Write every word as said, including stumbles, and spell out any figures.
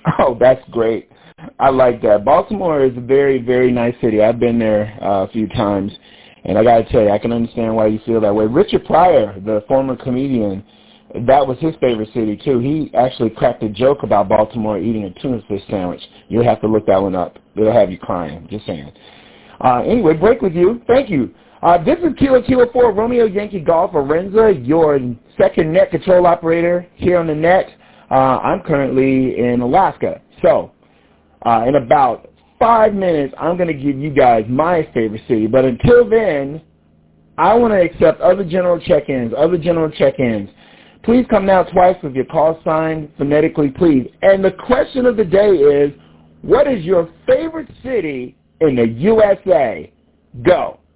Oh, that's great. I like that. Baltimore is a very, very nice city. I've been there uh, a few times, and I got to tell you, I can understand why you feel that way. Richard Pryor, the former comedian, that was his favorite city, too. He actually cracked a joke about Baltimore eating a tuna fish sandwich. You'll have to look that one up. It'll have you crying, just saying. Uh, anyway, break with you. Thank you. Uh, this is Kilo Kilo four, Romeo Yankee Golf, Arenza, your second net control operator here on the net. Uh, I'm currently in Alaska. So, uh, in about five minutes, I'm going to give you guys my favorite city. But until then, I want to accept other general check-ins, other general check-ins. Please come now twice with your call sign phonetically, please. And the question of the day is, what is your favorite city in the U S A? Go.